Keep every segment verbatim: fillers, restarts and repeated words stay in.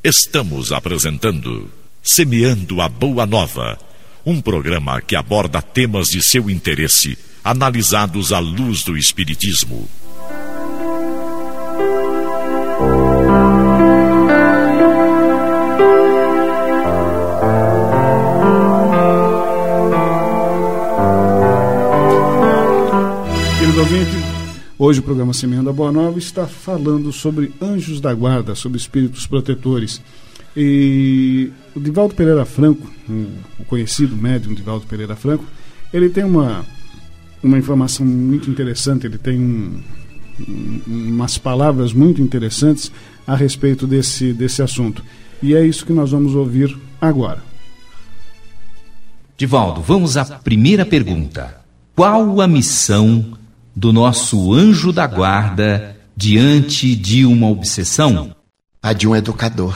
Estamos apresentando Semeando a Boa Nova, um programa que aborda temas de seu interesse, analisados à luz do Espiritismo. Querido ouvinte, hoje o programa Semeando a Boa Nova está falando sobre anjos da guarda, sobre espíritos protetores. E o Divaldo Pereira Franco, o conhecido médium Divaldo Pereira Franco, ele tem uma, uma informação muito interessante, ele tem um, um, umas palavras muito interessantes a respeito desse, desse assunto. E é isso que nós vamos ouvir agora. Divaldo, vamos à primeira pergunta. Qual a missão do nosso anjo da guarda diante de uma obsessão? A de um educador.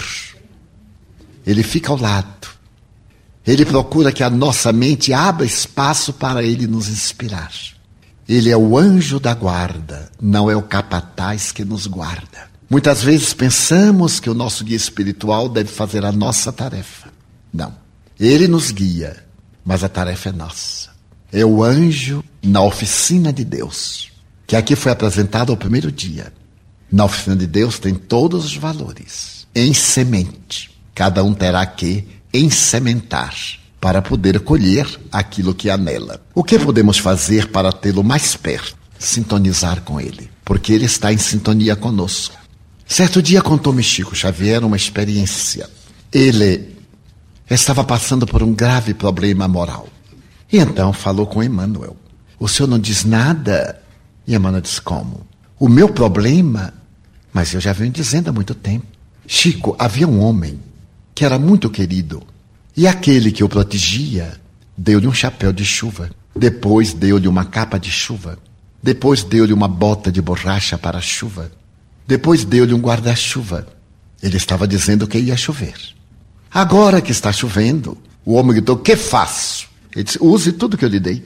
Ele fica ao lado. Ele procura que a nossa mente abra espaço para ele nos inspirar. Ele é o anjo da guarda, não é o capataz que nos guarda. Muitas vezes pensamos que o nosso guia espiritual deve fazer a nossa tarefa. Não. Ele nos guia, mas a tarefa é nossa. É o anjo na oficina de Deus, que aqui foi apresentado ao primeiro dia. Na oficina de Deus tem todos os valores, em semente. Cada um terá que ensementar para poder colher aquilo que há nela. O que podemos fazer para tê-lo mais perto? Sintonizar com ele, porque ele está em sintonia conosco. Certo dia contou-me Chico Xavier uma experiência. Ele estava passando por um grave problema moral. E então falou com Emmanuel. O senhor não diz nada? E Emmanuel disse, como? O meu problema? Mas eu já venho dizendo há muito tempo. Chico, havia um homem que era muito querido. E aquele que o protegia deu-lhe um chapéu de chuva. Depois deu-lhe uma capa de chuva. Depois deu-lhe uma bota de borracha para a chuva. Depois deu-lhe um guarda-chuva. Ele estava dizendo que ia chover. Agora que está chovendo, o homem gritou, o que faço? Ele disse, use tudo que eu lhe dei.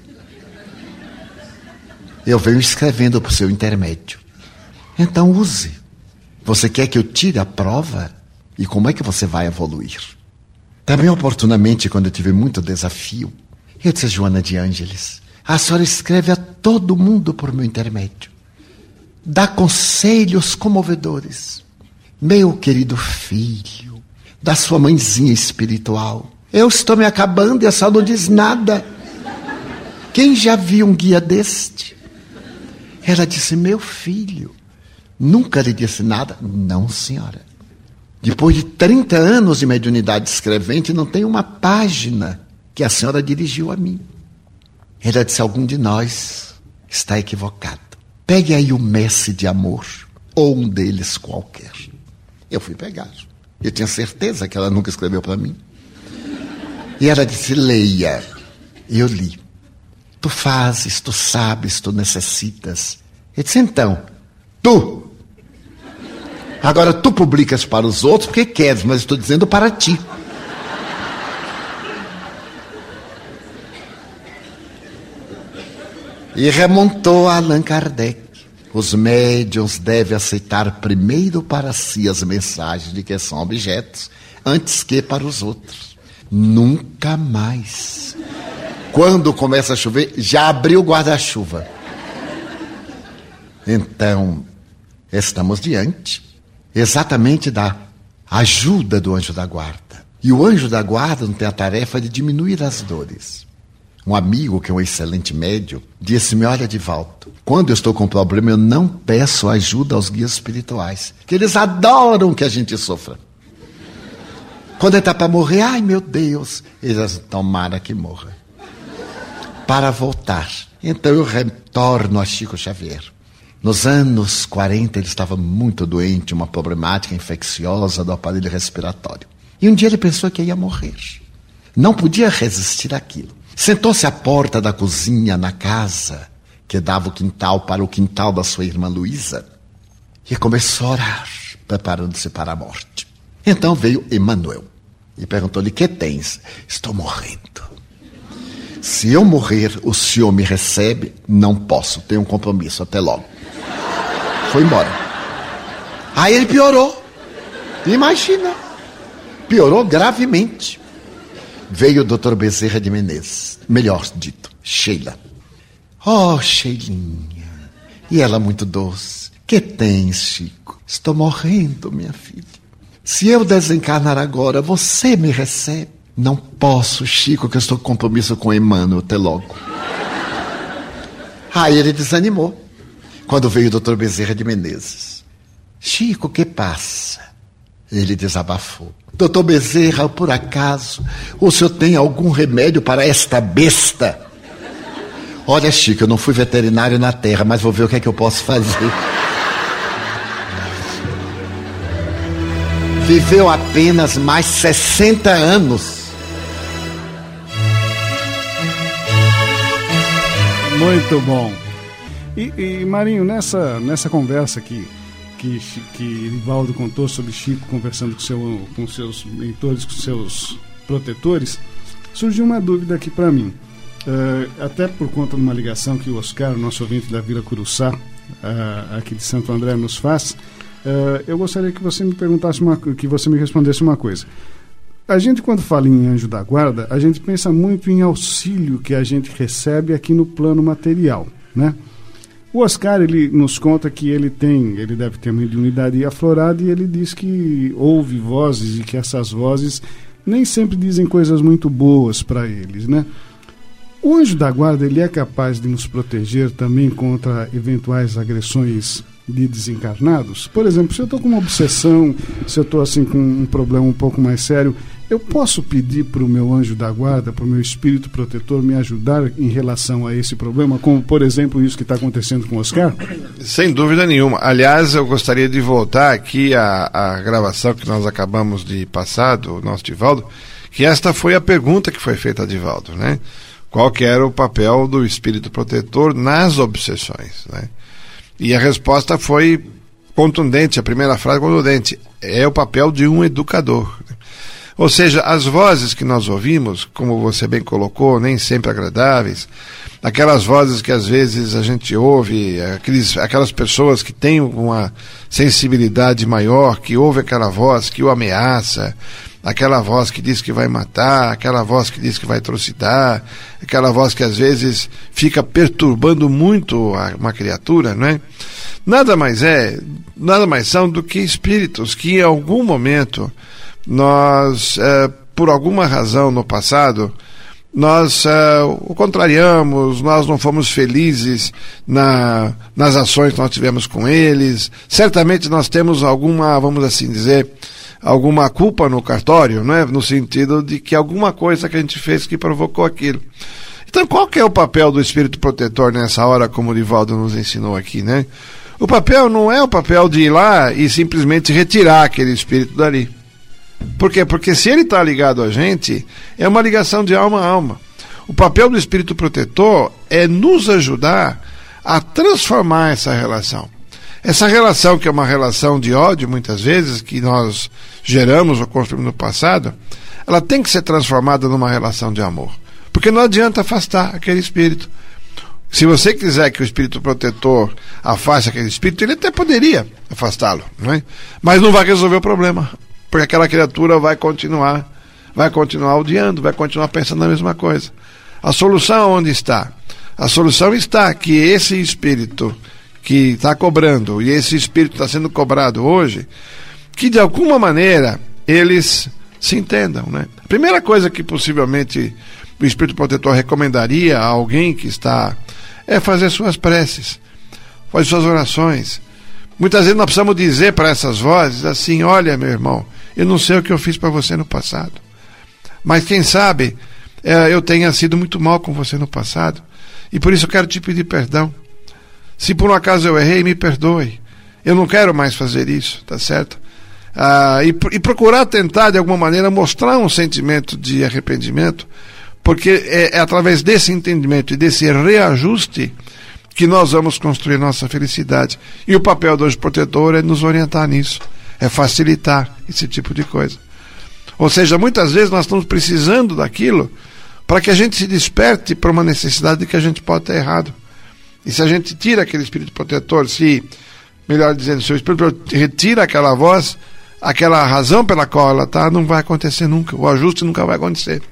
Eu venho escrevendo por seu intermédio. Então use. Você quer que eu tire a prova? E como é que você vai evoluir? Também oportunamente, quando eu tive muito desafio, eu disse, Joana de Ângeles, a senhora escreve a todo mundo por meu intermédio. Dá conselhos comovedores. Meu querido filho, da sua mãezinha espiritual, eu estou me acabando e a senhora não diz nada. Quem já viu um guia deste? Ela disse, meu filho, nunca lhe disse nada. Não, senhora. Depois de trinta anos de mediunidade escrevente, não tem uma página que a senhora dirigiu a mim. Ela disse, algum de nós está equivocado. Pegue aí o Mestre de Amor, ou um deles qualquer. Eu fui pegar. Eu tinha certeza que ela nunca escreveu para mim. E ela disse, leia. Eu li. Tu fazes, tu sabes, tu necessitas. Eu disse, então, tu. Agora tu publicas para os outros porque queres, mas estou dizendo para ti. E remontou a Allan Kardec. Os médiuns devem aceitar primeiro para si as mensagens de que são objetos, antes que para os outros. Nunca mais. Quando começa a chover, já abriu o guarda-chuva. Então, estamos diante exatamente da ajuda do anjo da guarda. E o anjo da guarda não tem a tarefa de diminuir as dores. Um amigo, que é um excelente médium, disse-me, olha, Divaldo, quando eu estou com problema, eu não peço ajuda aos guias espirituais, que eles adoram que a gente sofra. Quando ele está para morrer, ai meu Deus, eles tomara que morra. Para voltar. Então eu retorno a Chico Xavier. Nos anos quarenta ele estava muito doente, uma problemática infecciosa do aparelho respiratório. E um dia ele pensou que ia morrer. Não podia resistir àquilo. Sentou-se à porta da cozinha na casa, que dava o quintal para o quintal da sua irmã Luísa, e começou a orar, preparando-se para a morte. Então veio Emmanuel e perguntou-lhe, que tens? Estou morrendo. Se eu morrer, o senhor me recebe? Não posso, tenho um compromisso, até logo. Foi embora. Aí ele piorou. Imagina. piorou gravemente. Veio o doutor Bezerra de Menezes, melhor dito, Sheila. Oh, Sheilinha, e ela muito doce. Que tens, Chico? Estou morrendo, minha filha. Se eu desencarnar agora, você me recebe? Não posso, Chico, que eu estou com compromisso com Emmanuel, até logo. Aí ele desanimou, quando veio o doutor Bezerra de Menezes. Chico, o que passa? Ele desabafou. Doutor Bezerra, por acaso, o senhor tem algum remédio para esta besta? Olha, Chico, eu não fui veterinário na terra, mas vou ver o que é que eu posso fazer. Viveu apenas mais sessenta anos. Muito bom. E, e Marinho, nessa, nessa conversa que, que, que Nivaldo contou sobre Chico conversando com, seu, com seus mentores, com seus protetores, surgiu uma dúvida aqui para mim. Uh, até por conta de uma ligação que o Oscar, nosso ouvinte da Vila Curuçá, uh, aqui de Santo André, nos faz. Uh, eu gostaria que você me perguntasse uma, que você me respondesse uma coisa. A gente, quando fala em anjo da guarda, a gente pensa muito em auxílio que a gente recebe aqui no plano material, né? O Oscar, ele nos conta que ele tem, ele deve ter uma mediunidade aflorada, e ele diz que ouve vozes e que essas vozes nem sempre dizem coisas muito boas para eles, né? O anjo da guarda, ele é capaz de nos proteger também contra eventuais agressões de desencarnados? Por exemplo, se eu estou com uma obsessão, se eu estou assim com um problema um pouco mais sério, eu posso pedir para o meu anjo da guarda, para o meu espírito protetor me ajudar em relação a esse problema, como por exemplo isso que está acontecendo com o Oscar? Sem dúvida nenhuma. Aliás, eu gostaria de voltar aqui à, à gravação que nós acabamos de passar do nosso Divaldo, que esta foi a pergunta que foi feita a Divaldo, né? Qual que era o papel do espírito protetor nas obsessões, né? E a resposta foi contundente, a primeira frase contundente: é o papel de um educador. Ou seja, as vozes que nós ouvimos, como você bem colocou, nem sempre agradáveis, aquelas vozes que às vezes a gente ouve, aqueles, aquelas pessoas que têm uma sensibilidade maior, que ouve aquela voz que o ameaça, aquela voz que diz que vai matar, aquela voz que diz que vai atrocidar, aquela voz que às vezes fica perturbando muito a, uma criatura, não é? Nada mais é, nada mais são do que espíritos que em algum momento nós, eh, por alguma razão no passado, nós eh, o contrariamos, nós não fomos felizes na, nas ações que nós tivemos com eles. Certamente nós temos alguma, vamos assim dizer, alguma culpa no cartório, não é? No sentido de que alguma coisa que a gente fez que provocou aquilo. Então, qual que é o papel do espírito protetor nessa hora, como o Nivaldo nos ensinou aqui, né? O papel não é o papel de ir lá e simplesmente retirar aquele espírito dali. Por quê? Porque se ele está ligado a gente, é uma ligação de alma a alma. O papel do espírito protetor é nos ajudar a transformar essa relação. Essa relação, que é uma relação de ódio, muitas vezes, que nós geramos ou construímos no passado, ela tem que ser transformada numa relação de amor. Porque não adianta afastar aquele espírito. Se você quiser que o espírito protetor afaste aquele espírito, ele até poderia afastá-lo, não é? Mas não vai resolver o problema. Porque aquela criatura vai continuar, vai continuar odiando, vai continuar pensando na mesma coisa. A solução onde está? A solução está que esse espírito que está cobrando, e esse espírito está sendo cobrado hoje, que de alguma maneira eles se entendam, né? A primeira coisa que possivelmente o espírito protetor recomendaria a alguém que está é fazer suas preces, fazer suas orações. Muitas vezes nós precisamos dizer para essas vozes assim: olha, meu irmão, eu não sei o que eu fiz para você no passado, mas quem sabe é, eu tenha sido muito mal com você no passado, e por isso eu quero te pedir perdão. Se por um acaso eu errei, me perdoe. Eu não quero mais fazer isso, tá certo? Ah, e, e procurar tentar, de alguma maneira, mostrar um sentimento de arrependimento, porque é, é através desse entendimento e desse reajuste que nós vamos construir nossa felicidade. E o papel do anjo protetor é nos orientar nisso, é facilitar esse tipo de coisa. Ou seja, muitas vezes nós estamos precisando daquilo para que a gente se desperte para uma necessidade de que a gente pode estar errado. E se a gente tira aquele espírito protetor, se, melhor dizendo, se o espírito retira aquela voz, aquela razão pela qual ela está não vai acontecer nunca, o ajuste nunca vai acontecer.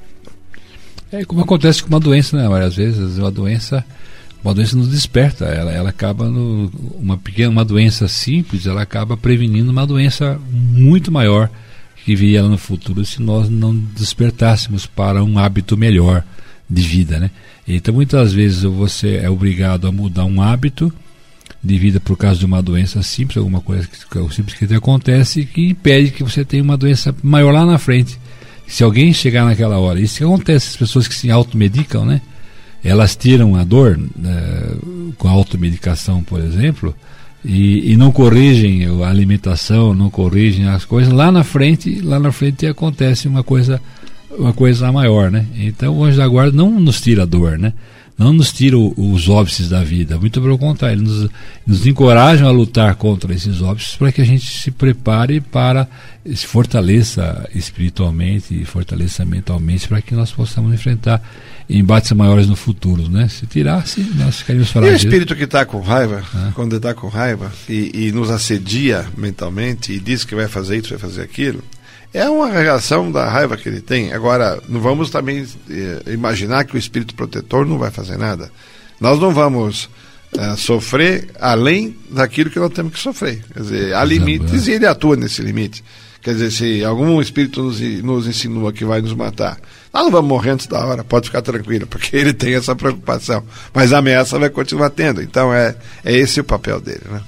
É como acontece com uma doença, né? Várias vezes uma doença, uma doença nos desperta, ela, ela acaba no, uma pequena, uma doença simples, ela acaba prevenindo uma doença muito maior que viria lá no futuro se nós não despertássemos para um hábito melhor de vida, né? Então muitas vezes você é obrigado a mudar um hábito de vida por causa de uma doença simples, alguma coisa que, simples que te acontece, que impede que você tenha uma doença maior lá na frente. Se alguém chegar naquela hora, isso que acontece, as pessoas que se automedicam, né? Elas tiram a dor né, com a automedicação, por exemplo, e, e não corrigem a alimentação, não corrigem as coisas, lá na frente, lá na frente acontece uma coisa, uma coisa maior, né? Então o anjo da guarda não nos tira a dor, né? Não nos tira o, os óbices da vida, muito pelo contrário, nos, nos encorajam a lutar contra esses óbices para que a gente se prepare para, se fortaleça espiritualmente e fortaleça mentalmente para que nós possamos enfrentar embates maiores no futuro, né? Se tirasse, nós ficaríamos frágeis. E o espírito que está com raiva, ah. quando está com raiva e, e nos assedia mentalmente e diz que vai fazer isso, vai fazer aquilo, é uma reação da raiva que ele tem. Agora, não vamos também eh, imaginar que o espírito protetor não vai fazer nada. Nós não vamos eh, sofrer além daquilo que nós temos que sofrer. Quer dizer, há limites e ele atua nesse limite. Quer dizer, se algum espírito nos, nos insinua que vai nos matar, nós não vamos morrer antes da hora, pode ficar tranquilo, porque ele tem essa preocupação. Mas a ameaça vai continuar tendo. Então, é, é esse o papel dele, né?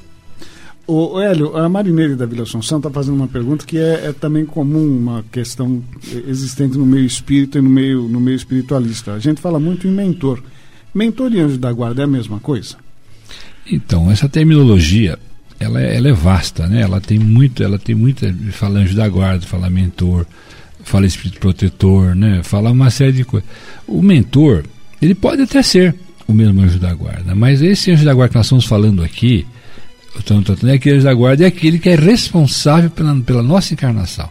O Hélio, a Marineire da Vila Assunção está fazendo uma pergunta que é, é também comum, uma questão existente no meio espírita e no meio, no meio espiritualista. A gente fala muito em mentor. Mentor e anjo da guarda é a mesma coisa? Então, essa terminologia, ela é, ela é vasta, né? Ela tem muito, ela tem muita, fala anjo da guarda, fala mentor, fala espírito protetor, né? Fala uma série de coisas. O mentor, ele pode até ser o mesmo anjo da guarda, mas esse anjo da guarda que nós estamos falando aqui, é aquele anjo da guarda é aquele que é responsável pela, pela nossa encarnação.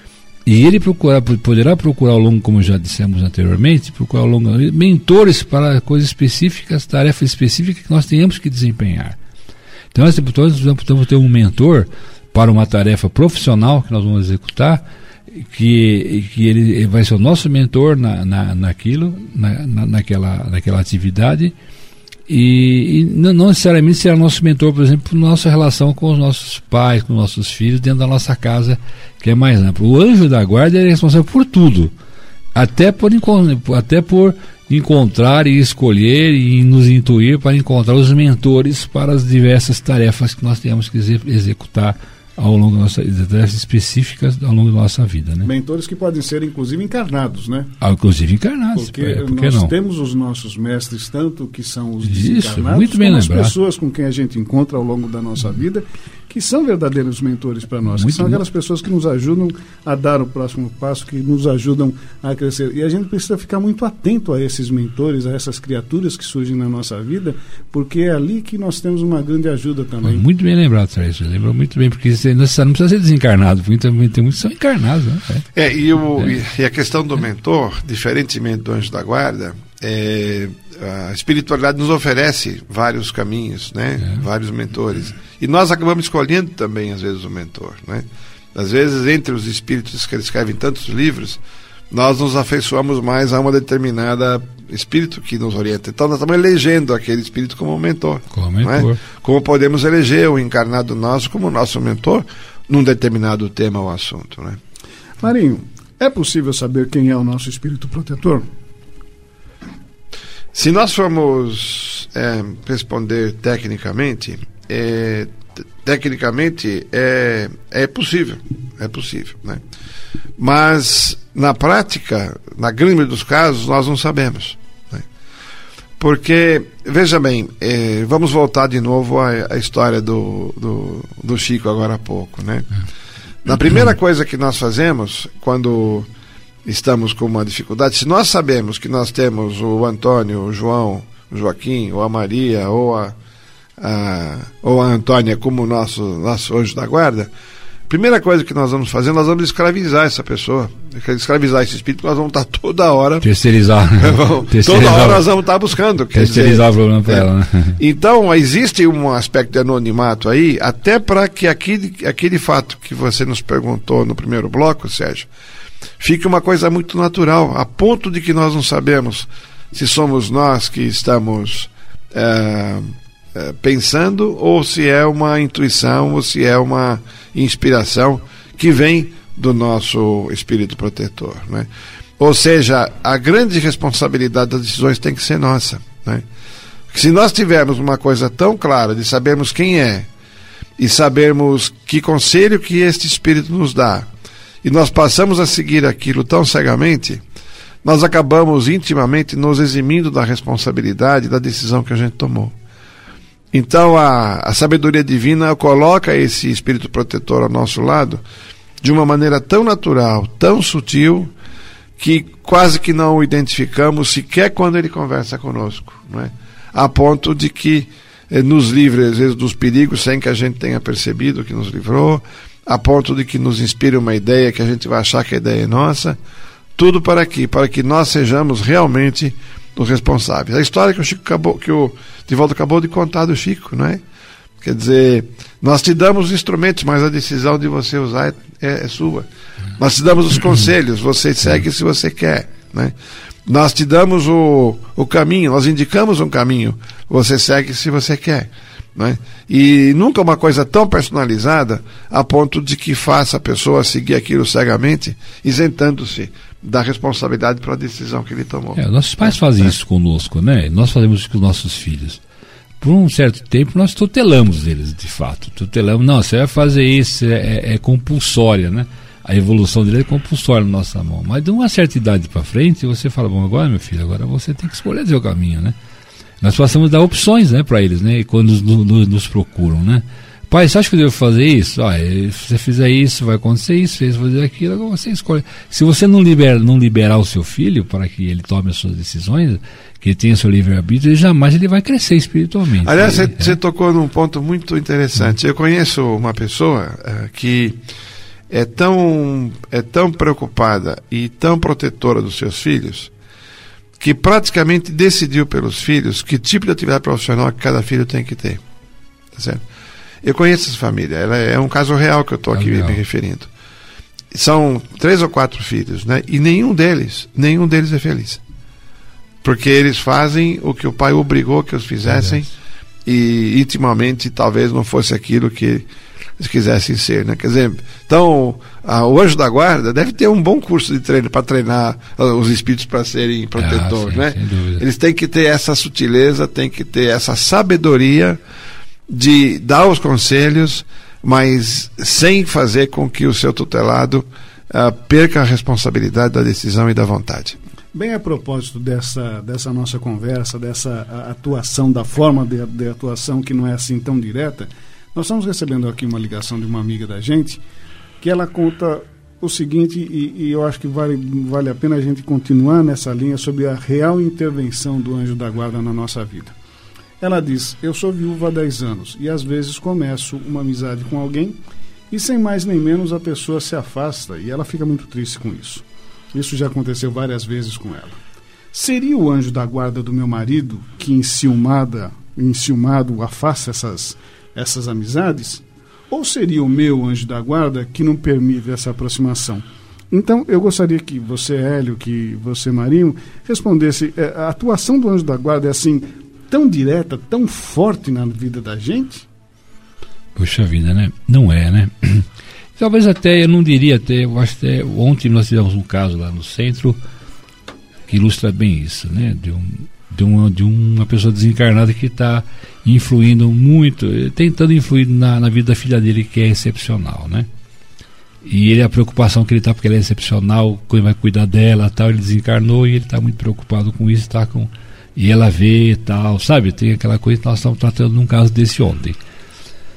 E ele procura, poderá procurar ao longo, como já dissemos anteriormente, procurar ao longo mentores para coisas específicas, tarefas específicas que nós tenhamos que desempenhar. Então nós precisamos ter um mentor para uma tarefa profissional que nós vamos executar, que, que ele vai ser o nosso mentor na, na, naquilo, na, na, naquela, naquela atividade. E, e não, não necessariamente será nosso mentor, por exemplo, na nossa relação com os nossos pais, com os nossos filhos, dentro da nossa casa, que é mais amplo. O anjo da guarda é responsável por tudo, até por, até por encontrar e escolher e nos intuir para encontrar os mentores para as diversas tarefas que nós temos que executar ao longo da nossa vida, tarefas específicas ao longo da nossa vida, né? Mentores que podem ser inclusive encarnados, né? Ah, inclusive encarnados. Porque, é, porque nós não? temos os nossos mestres, tanto que são os Isso, desencarnados, muito bem como lembrado. as pessoas com quem a gente encontra ao longo da nossa vida, que são verdadeiros mentores para nós, Muito que são bom. aquelas pessoas que nos ajudam a dar o próximo passo, que nos ajudam a crescer. E a gente precisa ficar muito atento a esses mentores, a essas criaturas que surgem na nossa vida, porque é ali que nós temos uma grande ajuda também. Muito bem lembrado, Sérgio. Você lembrou muito bem, porque você não precisa ser desencarnado, porque tem muitos que são encarnados, né? É, e, o, É. e a questão do mentor, diferentemente do anjo da guarda, é, a espiritualidade nos oferece vários caminhos, né? É. Vários mentores. E nós acabamos escolhendo também, às vezes, o mentor, né? Às vezes, entre os espíritos que escrevem tantos livros, nós nos afeiçoamos mais a uma determinada espírito que nos orienta. Então, nós estamos elegendo aquele espírito como mentor. Como não é? mentor. Como podemos eleger o encarnado nosso como nosso mentor num determinado tema ou assunto, né? Marinho, é possível saber quem é o nosso espírito protetor? Se nós formos é, responder tecnicamente, é, t- tecnicamente é, é possível, é possível, né? Mas na prática, na grande maioria dos casos, nós não sabemos, né? Porque, veja bem, é, vamos voltar de novo à, à história do, do, do Chico agora há pouco, né? Na primeira coisa que nós fazemos, quando estamos com uma dificuldade, se nós sabemos que nós temos o Antônio, o João, o Joaquim, ou a Maria, ou a, a, ou a Antônia como nosso, nosso anjo da guarda, a primeira coisa que nós vamos fazer, nós vamos escravizar essa pessoa, escravizar esse espírito, nós vamos estar toda hora... Terceirizar. vamos, terceirizar toda hora nós vamos estar buscando. Terceirizar dizer, o problema para é, ela, né? Então, existe um aspecto de anonimato aí, até para que aquele, aquele fato que você nos perguntou no primeiro bloco, Sérgio, fique uma coisa muito natural, a ponto de que nós não sabemos se somos nós que estamos... É, pensando, ou se é uma intuição, ou se é uma inspiração que vem do nosso espírito protetor, né? Ou seja, a grande responsabilidade das decisões tem que ser nossa, né? Se nós tivermos uma coisa tão clara de sabermos quem é e sabermos que conselho que este espírito nos dá, e nós passamos a seguir aquilo tão cegamente, nós acabamos intimamente nos eximindo da responsabilidade da decisão que a gente tomou. Então a, a sabedoria divina coloca esse espírito protetor ao nosso lado de uma maneira tão natural, tão sutil, que quase que não o identificamos sequer quando ele conversa conosco, não é? A ponto de que eh, nos livre às vezes dos perigos sem que a gente tenha percebido que nos livrou, a ponto de que nos inspire uma ideia que a gente vai achar que a ideia é nossa, tudo para quê? Para que nós sejamos realmente os responsáveis. A história que o Chico acabou, que o Divaldo acabou de contar do Chico, não é? Quer dizer, nós te damos os instrumentos, mas a decisão de você usar é, é, é sua. Nós te damos os conselhos, você segue se você quer, né? Nós te damos o, o caminho, nós indicamos um caminho, você segue se você quer, né? E nunca uma coisa tão personalizada a ponto de que faça a pessoa seguir aquilo cegamente, isentando-se da responsabilidade pela decisão que ele tomou. É, nossos pais fazem é. isso conosco, né? Nós fazemos isso com os nossos filhos. Por um certo tempo nós tutelamos eles, de fato. Tutelamos, não, você vai fazer isso, é, é, é compulsória, né? A evolução dele é compulsória na nossa mão. Mas de uma certa idade para frente, você fala, bom, agora meu filho, agora você tem que escolher o seu caminho, né? Nós passamos a dar opções, né, para eles, né? Quando nos, nos, nos procuram, né? Pai, você acha que eu devo fazer isso? Ah, se você fizer isso, vai acontecer isso, se você fazer aquilo, agora você escolhe. Se você não, libera, não liberar o seu filho para que ele tome as suas decisões, que ele tenha seu livre-arbítrio, ele jamais ele vai crescer espiritualmente. Aliás, ele, você é. tocou num ponto muito interessante. Hum. Eu conheço uma pessoa uh, que é tão, é tão preocupada e tão protetora dos seus filhos, que praticamente decidiu pelos filhos que tipo de atividade profissional que cada filho tem que ter. Tá certo? Eu conheço essa família, ela é um caso real que eu estou aqui me referindo. São três ou quatro filhos, né? E nenhum deles, nenhum deles é feliz. Porque eles fazem o que o pai obrigou que eles fizessem, é e intimamente talvez não fosse aquilo que eles quisessem ser, né? Quer dizer, então a, o anjo da guarda deve ter um bom curso de treino para treinar uh, os espíritos para serem protetores, ah, sim, né? Eles têm que ter essa sutileza, têm que ter essa sabedoria de dar os conselhos, mas sem fazer com que o seu tutelado uh, perca a responsabilidade da decisão e da vontade. Bem, a propósito dessa, dessa nossa conversa, dessa atuação, da forma de, de atuação que não é assim tão direta, nós estamos recebendo aqui uma ligação de uma amiga da gente, que ela conta o seguinte, e, e eu acho que vale, vale a pena a gente continuar nessa linha sobre a real intervenção do anjo da guarda na nossa vida. Ela diz, eu sou viúva há dez anos e às vezes começo uma amizade com alguém e sem mais nem menos a pessoa se afasta e ela fica muito triste com isso. Isso já aconteceu várias vezes com ela. Seria o anjo da guarda do meu marido que enciumada, enciumado afasta essas, essas amizades? Ou seria o meu anjo da guarda que não permite essa aproximação? Então, eu gostaria que você, Hélio, que você, Marinho, respondesse, a atuação do anjo da guarda é assim, tão direta, tão forte na vida da gente? Puxa vida, né? Não é, né? Talvez até, eu não diria até, eu acho até, ontem nós tivemos um caso lá no centro que ilustra bem isso, né? De, um, de, uma, de uma pessoa desencarnada que está influindo muito, tentando influir na, na vida da filha dele, que é excepcional, né? E ele, a preocupação que ele está, porque ela é excepcional, ele vai cuidar dela, tal, ele desencarnou e ele está muito preocupado com isso, tá com... E ela vê e tal, sabe? Tem aquela coisa que nós estamos tratando num caso desse ontem.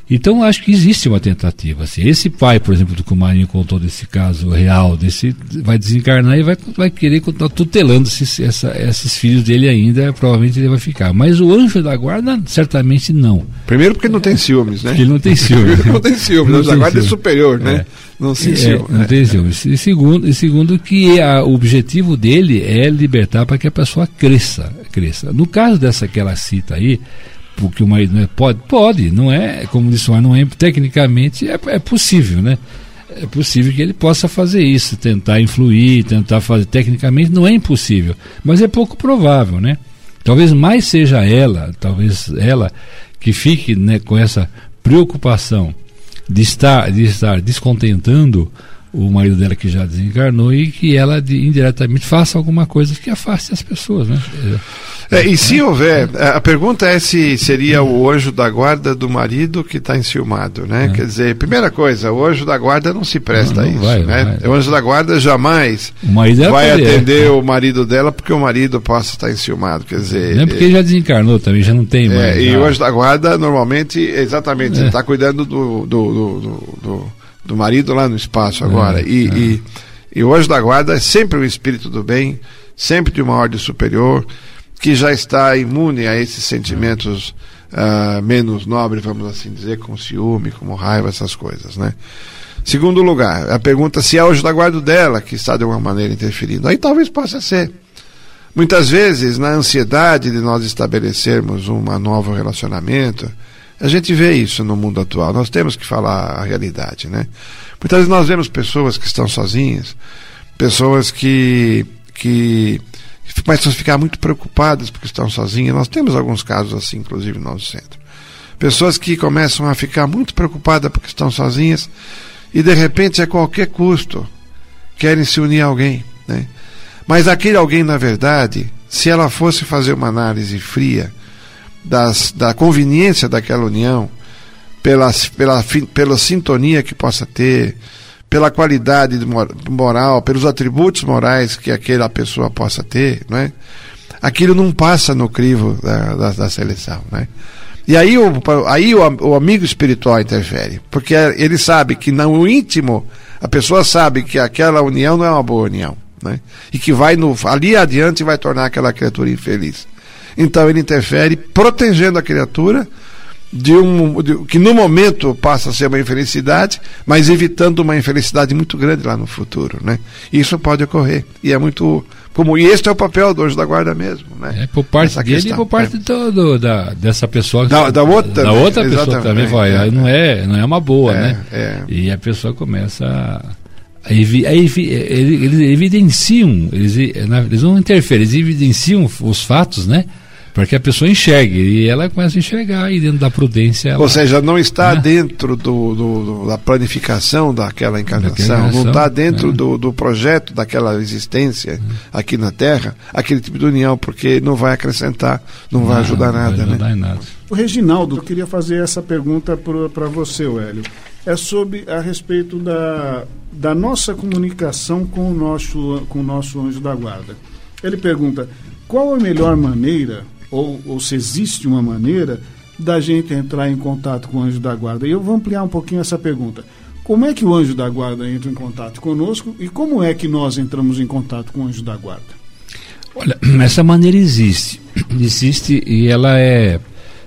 Então acho que existe uma tentativa. Assim. Esse pai, por exemplo, do que o Marinho contou desse caso real, desse, vai desencarnar e vai, vai querer continuar tutelando esses, essa, esses filhos dele ainda, provavelmente ele vai ficar. Mas o anjo da guarda, certamente não. Primeiro porque não tem ciúmes, né? Porque ele não tem ciúmes. não tem ciúmes, o anjo da guarda é superior, né? É. Não se é, não tem ciúmes. E segundo, e segundo que a, o objetivo dele é libertar para que a pessoa cresça, cresça. No caso dessa que ela cita aí, porque o marido não é, pode, pode, não é, como disse o não é, tecnicamente é, é possível, né? É possível que ele possa fazer isso, tentar influir, tentar fazer, tecnicamente não é impossível, mas é pouco provável, né? Talvez mais seja ela, talvez ela que fique, né, com essa preocupação de estar, de estar descontentando o marido dela que já desencarnou e que ela de, indiretamente faça alguma coisa que afaste as pessoas, né? É, e se houver, a pergunta é se seria o anjo da guarda do marido que está enciumado, né? É. Quer dizer, primeira coisa, o anjo da guarda não se presta não, não a isso, vai, né? Vai. O anjo da guarda jamais vai atender é. o marido dela porque o marido possa estar enciumado, quer dizer... Não é porque ele já desencarnou também, já não tem mais. É, e o anjo da guarda, normalmente, exatamente, é. está cuidando do, do, do, do, do, do marido lá no espaço agora. É, e, é. E, e o anjo da guarda é sempre o espírito do bem, sempre de uma ordem superior, que já está imune a esses sentimentos uh, menos nobres, vamos assim dizer, como ciúme, como raiva, essas coisas, né? Segundo lugar, a pergunta se é o anjo da guarda dela que está de alguma maneira interferindo. Aí talvez possa ser. Muitas vezes, na ansiedade de nós estabelecermos um novo relacionamento, a gente vê isso no mundo atual. Nós temos que falar a realidade, né? Muitas vezes nós vemos pessoas que estão sozinhas, pessoas que... que começam a ficar muito preocupadas porque estão sozinhas. Nós temos alguns casos assim, inclusive no nosso centro. Pessoas que começam a ficar muito preocupadas porque estão sozinhas e de repente a qualquer custo querem se unir a alguém, né? Mas aquele alguém, na verdade, se ela fosse fazer uma análise fria das, da conveniência daquela união, pela, pela, pela sintonia que possa ter, pela qualidade moral, pelos atributos morais que aquela pessoa possa ter, né? Aquilo não passa no crivo da, da, da seleção, né? E aí, o, aí o, o amigo espiritual interfere, porque ele sabe que no íntimo, a pessoa sabe que aquela união não é uma boa união, né? E que vai no, ali adiante vai tornar aquela criatura infeliz. Então ele interfere protegendo a criatura de um, de, que no momento passa a ser uma infelicidade, mas evitando uma infelicidade muito grande lá no futuro, né? Isso pode ocorrer, e é muito como, e este é o papel do anjo da guarda mesmo, né? É por parte Essa dele questão, e por parte é. do, do, da, dessa pessoa que, da, da outra, da outra pessoa também vai, é, não é, não é uma boa, é, né? É. E a pessoa começa a, a, evi, a evi, eles, eles evidenciam, eles, eles não interferem, eles evidenciam os fatos, né? Para que a pessoa enxergue, e ela começa a enxergar aí dentro da prudência. Ela, ou seja, não está né? dentro do, do, do, da planificação daquela encarnação, não está dentro é. do, do projeto daquela existência é. aqui na Terra, aquele tipo de união, porque não vai acrescentar, não, não vai ajudar não nada. Vai ajudar, né? Em nada. O Reginaldo, eu queria fazer essa pergunta para você, Hélio. É sobre a respeito da, da nossa comunicação com o nosso, com o nosso anjo da guarda. Ele pergunta, qual a melhor maneira... Ou, ou se existe uma maneira da gente entrar em contato com o anjo da guarda. E eu vou ampliar um pouquinho essa pergunta. Como é que o anjo da guarda entra em contato conosco e como é que nós entramos em contato com o anjo da guarda? Olha, essa maneira existe. Existe e ela é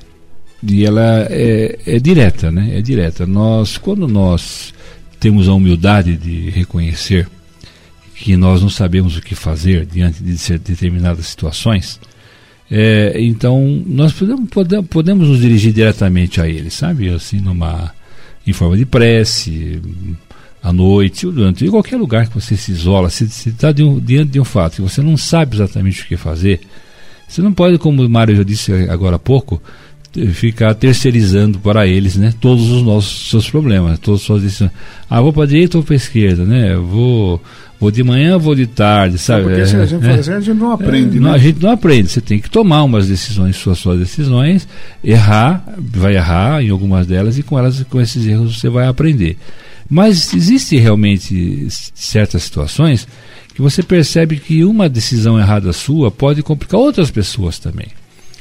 e ela é, é direta, né? É direta. Nós, quando nós temos a humildade de reconhecer que nós não sabemos o que fazer diante de determinadas situações, É, então nós podemos, podemos, podemos nos dirigir diretamente a ele, sabe? Assim, numa, em forma de prece, à noite, ou durante, em qualquer lugar que você se isola, se está um, diante de um fato que você não sabe exatamente o que fazer, você não pode, como o Mário já disse agora há pouco, ficar terceirizando para eles, né, todos os nossos seus problemas, todas as suas decisões. Ah, vou para a direita ou para a esquerda, né? Vou Vou de manhã, vou de tarde, sabe? Porque se a gente é, fazer, a gente não aprende, é, né? Não, a gente não aprende. Você tem que tomar umas decisões, suas, suas decisões, errar, vai errar em algumas delas e com elas, com esses erros você vai aprender. Mas existe realmente certas situações que você percebe que uma decisão errada sua pode complicar outras pessoas também.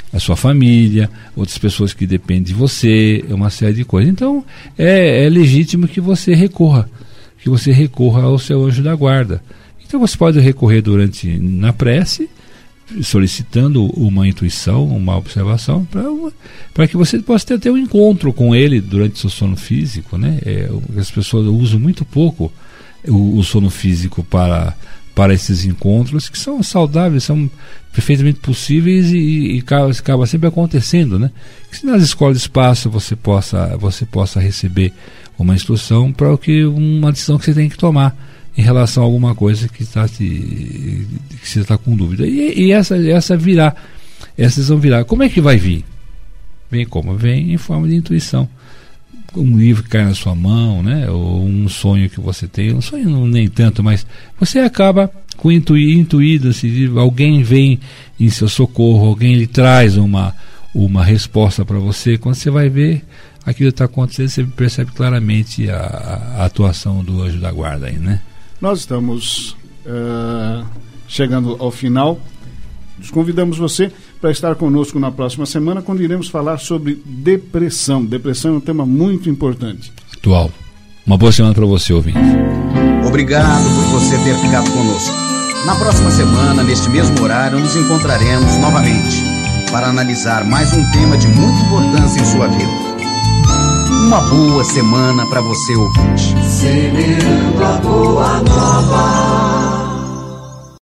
a sua família, outras pessoas que dependem de você, uma série de coisas. Então, é, é legítimo que você recorra, que você recorra ao seu anjo da guarda. Então, você pode recorrer durante, na prece, solicitando uma intuição, uma observação, para que você possa ter, ter um encontro com ele durante o seu sono físico, né? É, as pessoas usam muito pouco o, o sono físico para, para esses encontros, que são saudáveis, são perfeitamente possíveis e, e acaba, acaba sempre acontecendo, né? Que se nas escolas de espaço você possa, você possa receber uma instrução para o que uma decisão que você tem que tomar em relação a alguma coisa que está te, que você está com dúvida. E, e essa, essa virá, essas vão virar. Como é que vai vir? Vem como? Vem em forma de intuição. Um livro que cai na sua mão, né? Ou um sonho que você tem, um sonho não, nem tanto, mas você acaba com intui, intuído, se alguém vem em seu socorro, alguém lhe traz uma, uma resposta para você. Quando você vai ver aquilo que está acontecendo, você percebe claramente a, a atuação do anjo da guarda aí, né? Nós estamos uh, chegando ao final. Convidamos você para estar conosco na próxima semana, quando iremos falar sobre depressão. Depressão é um tema muito importante. Atual. Uma boa semana para você, ouvinte. Obrigado por você ter ficado conosco. Na próxima semana, neste mesmo horário, nos encontraremos novamente para analisar mais um tema de muita importância em sua vida. Uma boa semana para você, ouvinte. Semeando a boa nova.